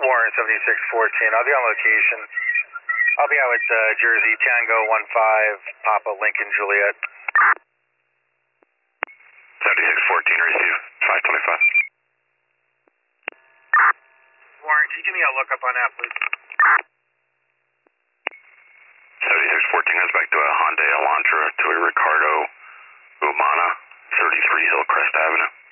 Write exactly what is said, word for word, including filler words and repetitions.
Warren, seventy-six fourteen. I'll be on location. I'll be out with uh, Jersey Tango one five, Papa Lincoln Juliet. seventy-six fourteen, receive, five twenty-five. Warren, can you give me a lookup on that, please? seventy-six fourteen goes back to a Hyundai Elantra to a Ricardo Umana, thirty-three Hillcrest Avenue.